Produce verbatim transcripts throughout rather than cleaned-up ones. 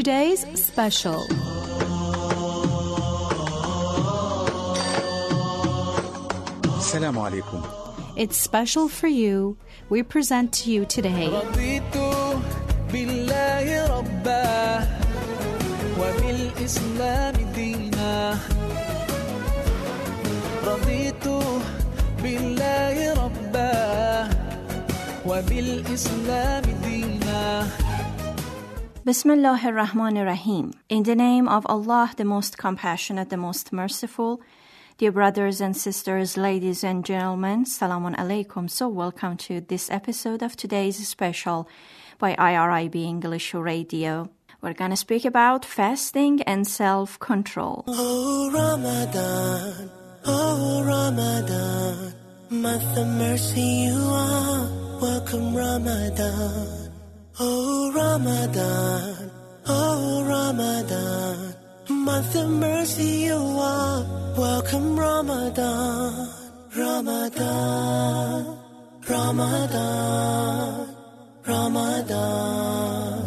today's special. Assalamu alaikum. It's special for you. We present to you today رضيت بالله ربا وبالإسلام دينا رضيت بالله ربا وبالإسلام دينا Bismillah ar-Rahman ar-Rahim. In the name of Allah, the most compassionate, the most merciful. Dear brothers and sisters, ladies and gentlemen, Salamun Alaikum. So welcome to this episode of today's special by I R I B English Radio. We're going to speak about fasting and self-control. Oh Ramadan, oh Ramadan, month of mercy you are. Welcome Ramadan. Oh Ramadan, oh Ramadan, month of mercy you are. Welcome Ramadan, Ramadan, Ramadan, Ramadan,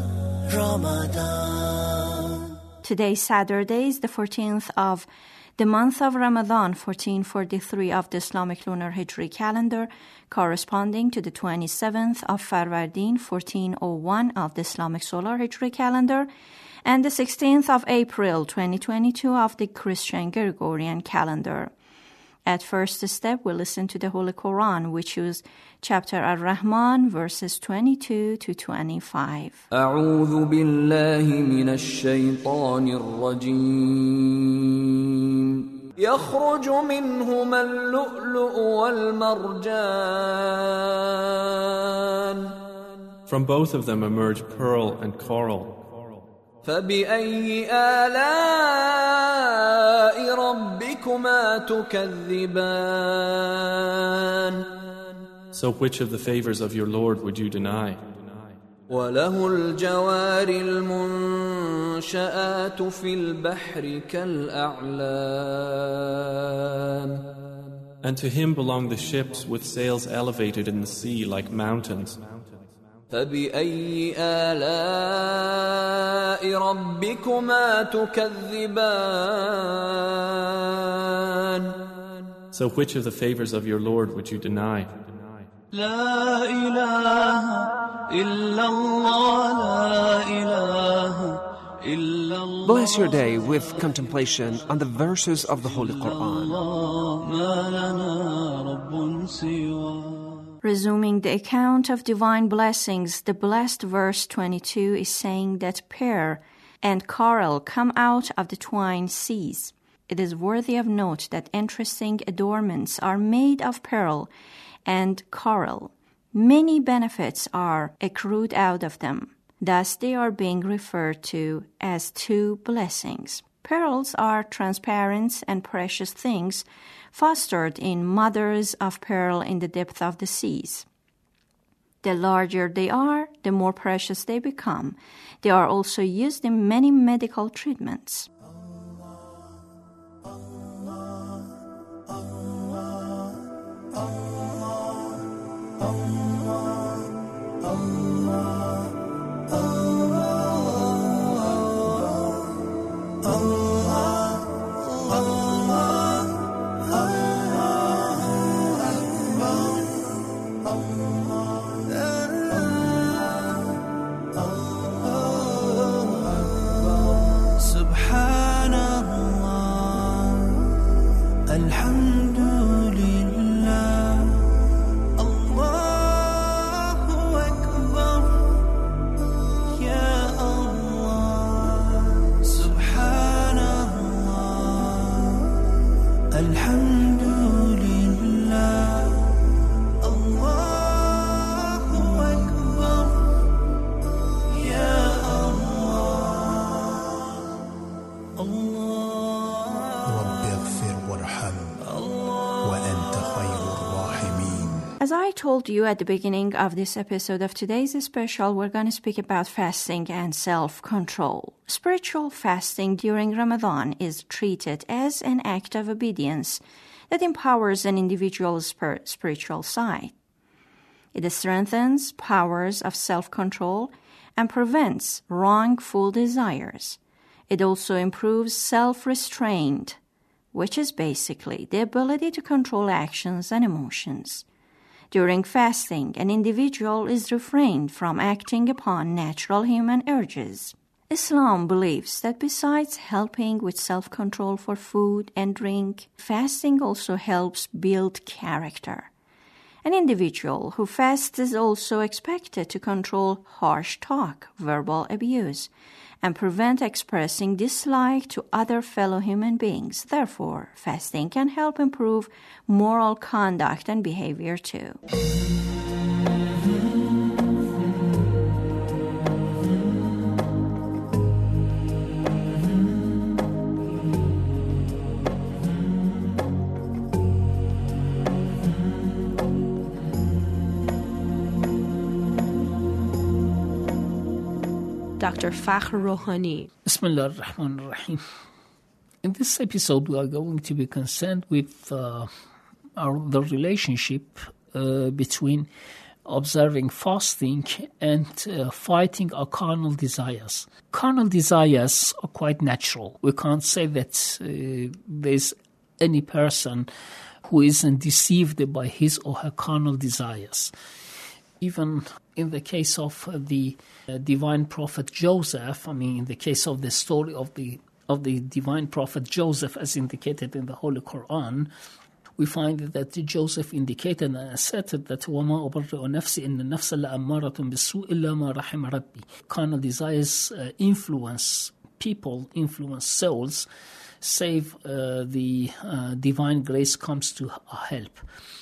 Ramadan. Today, Saturday, is the fourteenth of the month of Ramadan, fourteen forty-three of the Islamic lunar Hijri calendar, corresponding to the twenty-seventh of Farvardin, fourteen oh one of the Islamic solar Hijri calendar, and the sixteenth of April, twenty twenty-two of the Christian Gregorian calendar. At first step, we listen to the Holy Quran, we choose chapter Ar-Rahman, verses twenty-two to twenty-five. أعوذ بالله من الشيطان الرجيم يخرج منهما اللؤلؤ والمرجان From both of them emerge pearl and coral. فبأي آلاء ربكما تكذبان So which of the favors of your Lord would you deny? وله الجوار المنشآت في البحر كالأعلام And to him belong the ships with sails elevated in the sea like mountains. فبأي آلاء ربكما تكذبان So which of the favors of your Lord would you deny? لا إله إلا الله لا إله إلا الله Bless your day with contemplation on the verses of the Holy Quran. ما لنا رب سواه. Resuming the account of divine blessings, the blessed verse twenty-two is saying that pearl and coral come out of the twine seas. It is worthy of note that interesting adornments are made of pearl and coral. Many benefits are accrued out of them. Thus, they are being referred to as two blessings. Pearls are transparent and precious things fostered in mothers of pearl in the depth of the seas. The larger they are, the more precious they become. They are also used in many medical treatments. As I told you at the beginning of this episode of today's special, we're going to speak about fasting and self-control. Spiritual fasting during Ramadan is treated as an act of obedience that empowers an individual's spir- spiritual side. It strengthens powers of self-control and prevents wrongful desires. It also improves self-restraint, which is basically the ability to control actions and emotions. During fasting, an individual is refrained from acting upon natural human urges. Islam believes that besides helping with self-control for food and drink, fasting also helps build character. An individual who fasts is also expected to control harsh talk, verbal abuse, and prevent expressing dislike to other fellow human beings. Therefore, fasting can help improve moral conduct and behavior too. Doctor Fakhr Rouhani. Bismillah ar-Rahman ar-Rahim. In this episode, we are going to be concerned with uh, our, the relationship uh, between observing fasting and uh, fighting our carnal desires. Carnal desires are quite natural. We can't say that uh, there's any person who isn't deceived by his or her carnal desires. Even in the case of the uh, divine prophet Joseph, I mean, in the case of the story of the of the divine prophet Joseph, as indicated in the Holy Quran, we find that Joseph indicated and asserted that وَمَا أُبَرِّئُ نَفْسِي إِنَّ النَّفْسَ لَأَمَّارَةٌ بِالسُّوءِ إِلَّا مَا رَحِمَ رَبِّي. Carnal desires uh, influence people, influence souls, save uh, the uh, divine grace comes to help.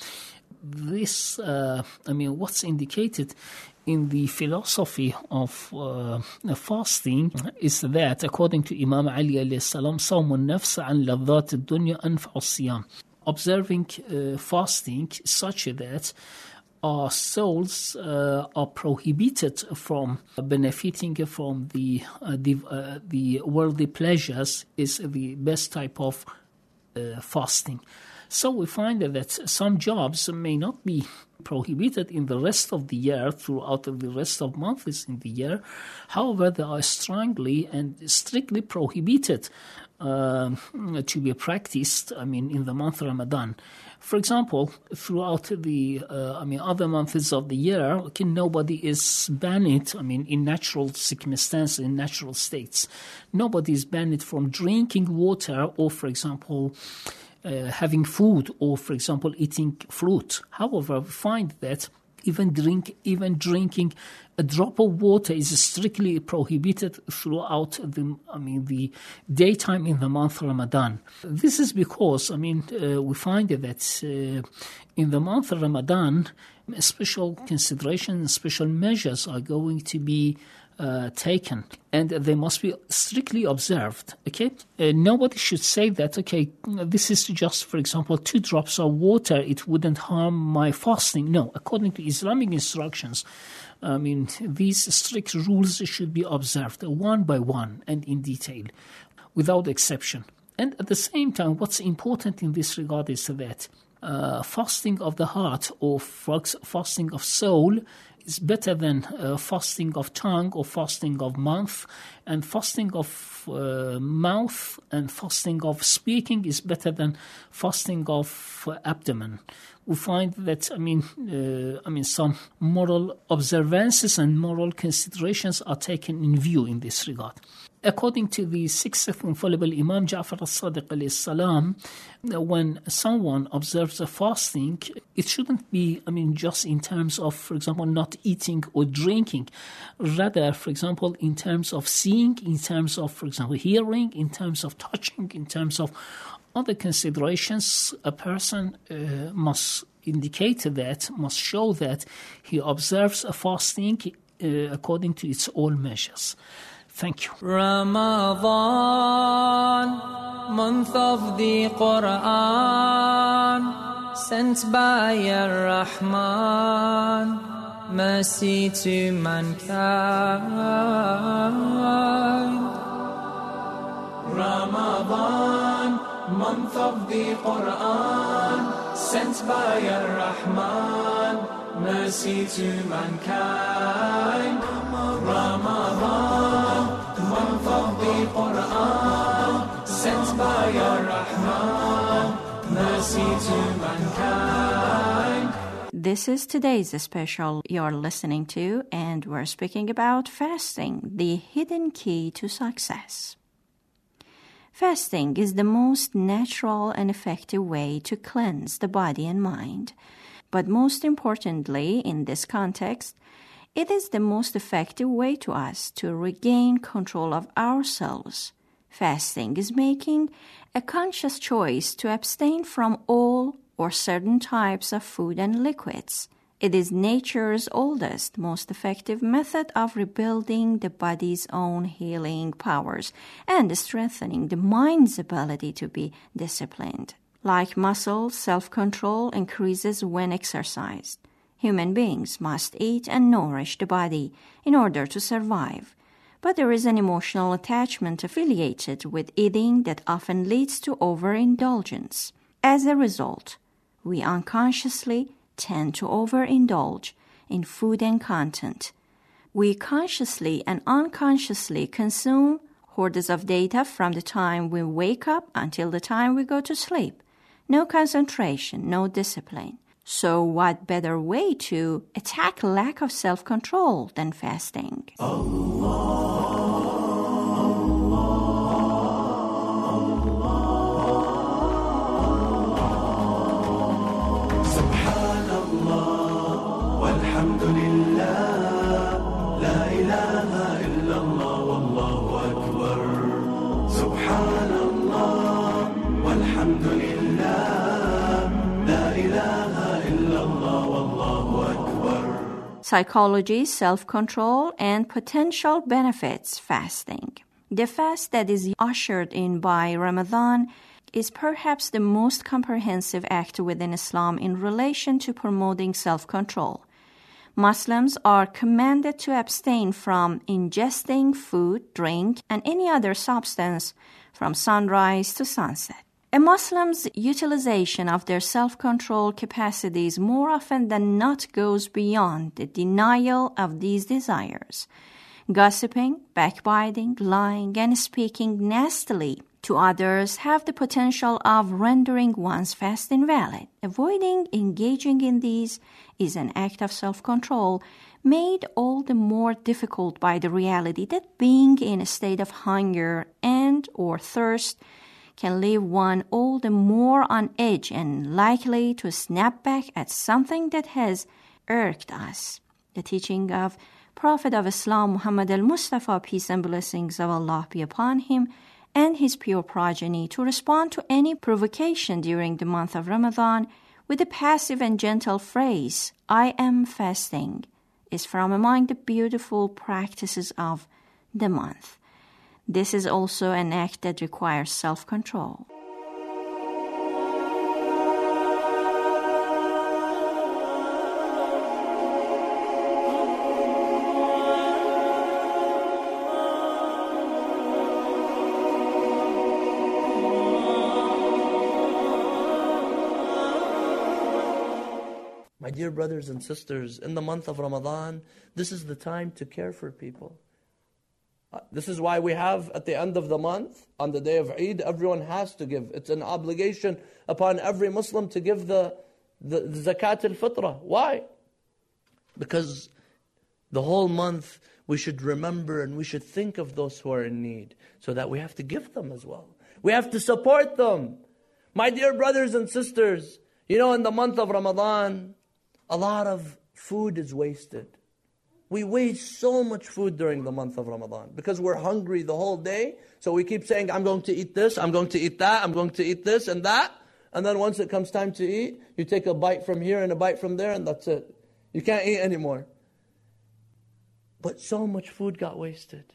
This, uh, I mean, what's indicated in the philosophy of uh, fasting is that, according to Imam Ali alayhi salam, صَوْمُ النَّفْسَ عَنْ لَذَّاتِ الدُّنْيَا أَنْفَعُ الصِّيَامِ. Observing uh, fasting such that our souls uh, are prohibited from benefiting from the, uh, the, uh, the worldly pleasures is the best type of uh, fasting. So we find that some jobs may not be prohibited in the rest of the year, throughout the rest of months in the year. However, they are strongly and strictly prohibited uh, to be practiced, I mean, in the month Ramadan. For example, throughout the, uh, I mean, other months of the year, okay, nobody is banned, I mean, in natural circumstances, in natural states. Nobody is banned from drinking water or, for example, Uh, having food or, for example, eating fruit. However, we find that even drink, even drinking a drop of water is strictly prohibited throughout the, I mean, the daytime in the month Ramadan. This is because, I mean, uh, we find that uh, in the month Ramadan, special considerations, special measures are going to be Uh, taken, and they must be strictly observed. Okay, uh, nobody should say that, okay, this is just, for example, two drops of water, it wouldn't harm my fasting. No, according to Islamic instructions, I mean, these strict rules should be observed one by one and in detail, without exception. And at the same time, what's important in this regard is that uh, fasting of the heart or fasting of soul is better than uh, fasting of tongue or fasting of mouth, and fasting of uh, mouth and fasting of speaking is better than fasting of uh, abdomen. We find that, I mean, uh, I mean, some moral observances and moral considerations are taken in view in this regard. According to the sixth infallible Imam Ja'far al-Sadiq alayhi salam, when someone observes a fasting, it shouldn't be, I mean, just in terms of, for example, not eating or drinking. Rather, for example, in terms of seeing, in terms of, for example, hearing, in terms of touching, in terms of other considerations, a person uh, must indicate that, must show that he observes a fasting uh, according to its all measures. Thank you. Ramadan, month of the Quran, sent by Ar-Rahman, mercy to mankind. Ramadan, month of the Quran, sent by Ar-Rahman, mercy to mankind. Ramadan, month of the Quran, sent by your Rahman, mercy to mankind. This is today's special you're listening to, and we're speaking about fasting, the hidden key to success. Fasting is the most natural and effective way to cleanse the body and mind. But most importantly, in this context, it is the most effective way to us to regain control of ourselves. Fasting is making a conscious choice to abstain from all or certain types of food and liquids. It is nature's oldest, most effective method of rebuilding the body's own healing powers and strengthening the mind's ability to be disciplined. Like muscles, self-control increases when exercised. Human beings must eat and nourish the body in order to survive. But there is an emotional attachment affiliated with eating that often leads to overindulgence. As a result, we unconsciously tend to overindulge in food and content. We consciously and unconsciously consume hordes of data from the time we wake up until the time we go to sleep. No concentration, no discipline. So what better way to attack lack of self-control than fasting? Psychology, self-control, and potential benefits fasting. The fast that is ushered in by Ramadan is perhaps the most comprehensive act within Islam in relation to promoting self-control. Muslims are commanded to abstain from ingesting food, drink, and any other substance from sunrise to sunset. A Muslim's utilization of their self-control capacities more often than not goes beyond the denial of these desires. Gossiping, backbiting, lying, and speaking nastily to others have the potential of rendering one's fast invalid. Avoiding engaging in these is an act of self-control made all the more difficult by the reality that being in a state of hunger and or thirst can leave one all the more on edge and likely to snap back at something that has irked us. The teaching of Prophet of Islam Muhammad al-Mustafa, peace and blessings of Allah be upon him, and his pure progeny to respond to any provocation during the month of Ramadan with a passive and gentle phrase, I am fasting, is from among the beautiful practices of the month. This is also an act that requires self-control. My dear brothers and sisters, in the month of Ramadan, this is the time to care for people. This is why we have at the end of the month, on the day of Eid, everyone has to give. It's an obligation upon every Muslim to give the, the, the zakat al-fitrah. Why? Because the whole month we should remember and we should think of those who are in need, so that we have to give them as well. We have to support them. My dear brothers and sisters, you know, in the month of Ramadan, a lot of food is wasted. We waste so much food during the month of Ramadan because we're hungry the whole day. So we keep saying, I'm going to eat this, I'm going to eat that, I'm going to eat this and that. And then once it comes time to eat, you take a bite from here and a bite from there and that's it. You can't eat anymore. But so much food got wasted.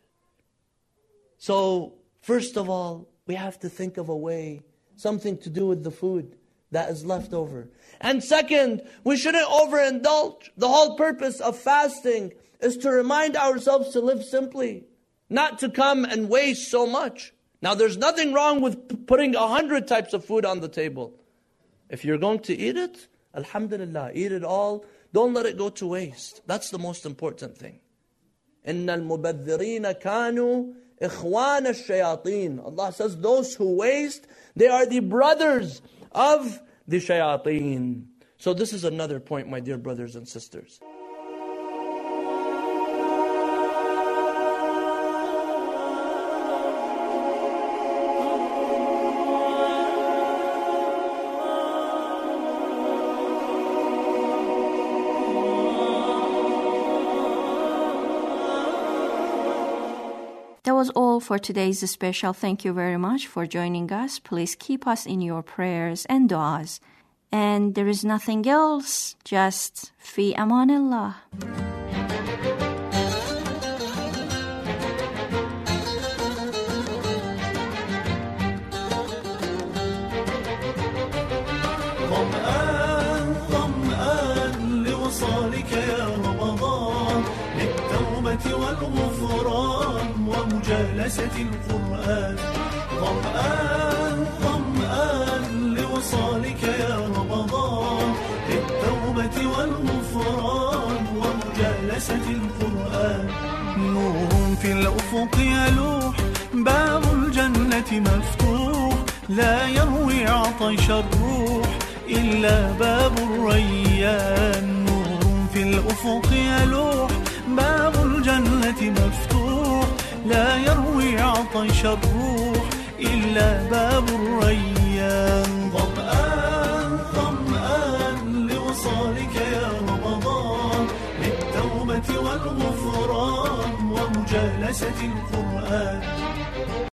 So first of all, we have to think of a way, something to do with the food that is left over. And second, we shouldn't overindulge. The whole purpose of fasting is to remind ourselves to live simply, not to come and waste so much. Now there's nothing wrong with putting a hundred types of food on the table. If you're going to eat it, Alhamdulillah, eat it all. Don't let it go to waste. That's the most important thing. إِنَّ الْمُبَذِّرِينَ كَانُوا إِخْوَانَ الشَّيَاطِينَ. Allah says those who waste, they are the brothers of the shayateen. So this is another point, my dear brothers and sisters. That was all for today's special. Thank you very much for joining us. Please keep us in your prayers and du'as. And there is nothing else, just fi amanillah. ظمآن ظمآن لوصالك يا رمضان للتوبة والغفران ومجالسة القرآن. ظمآن ظمآن لوصالك يا رمضان للتوبة والغفران ومجالسة القرآن. نور في الأفق يلوح باب الجنة مفتوح لا يروي عطش الروح إلا باب الريان. نور في الأفق يلوح باب الجنة مفتوح لا يروي عطش الروح إلا باب الريان. ظمآن ظمآن لوصالك يا رمضان للتوبة والغفران ومجالسة القرآن.